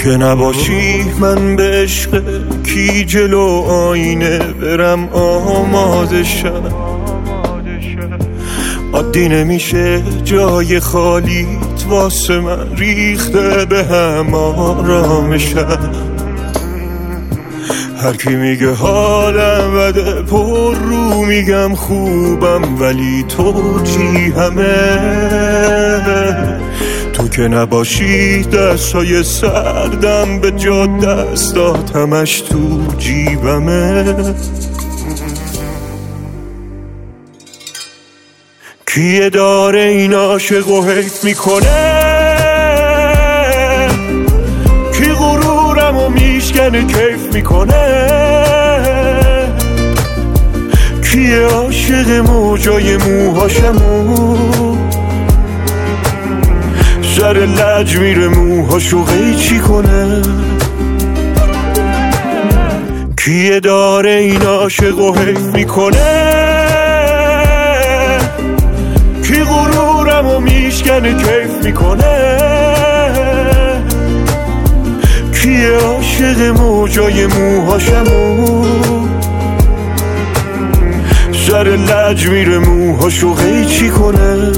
که نباشی من به عشق کی جلو آینه برم آماده شم. عادی نمیشه جای خالیت واسه من ریخته به هم آرامشم. هر کی میگه حالم بده پر رو میگم خوبم، ولی تو چی همه؟ تو که نباشی دستای سردم به جا دستات همش تو جیبمه. کیه داره این عاشق و حیف میکنه؟ کی غرورم و میشکنه کیف میکنه؟ کیه عاشق موجای موهاشمو سر لج میره موهاشو قیچی کنه؟ کیه داره این عاشق و حیف میکنه؟ کی غرورم و میشکنه کیف میکنه؟ کیه عاشق موجای موهاشمو سر لج میره موهاشو قیچی کنه؟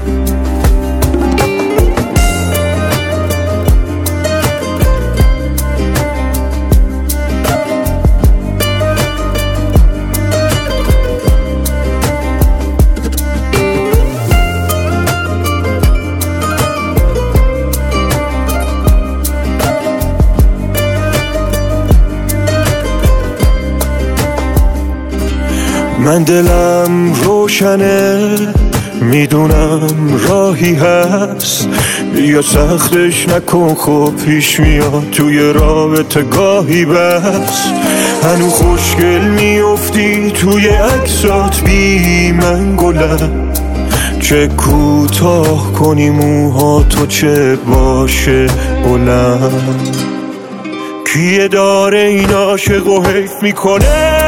من دلم روشنه میدونم راهی هست، بیا سختش نکن خب پیش میاد توی رابطه گاهی بس. هنو خوشگل میافتی توی عکسات بی من گلم، چه کوتاه کنی موها تو چه باشه بلند. کیه داره این عاشق و حیف میکنه؟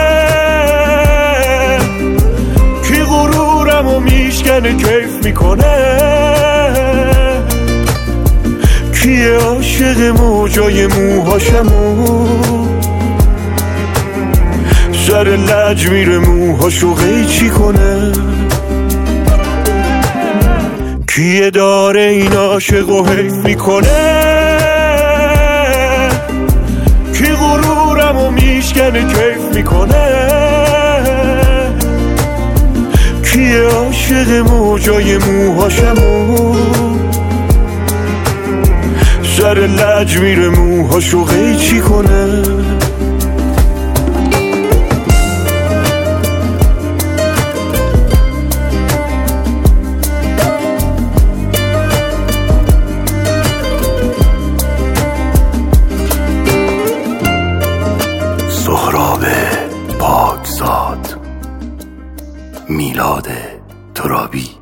و میشکنه کیف میکنه؟ کیه عاشق موجای موهاشمو سر لج میره موهاشو قیچی کنه؟ کیه داره این عاشق و حیف میکنه؟ کی غرورم و میشکنه کیف میکنه؟ کیه عاشق موجای موهاشمو سر لج میره موهاشو قیچی کنه؟ سهراب پاکزاد، میلاد ترابی.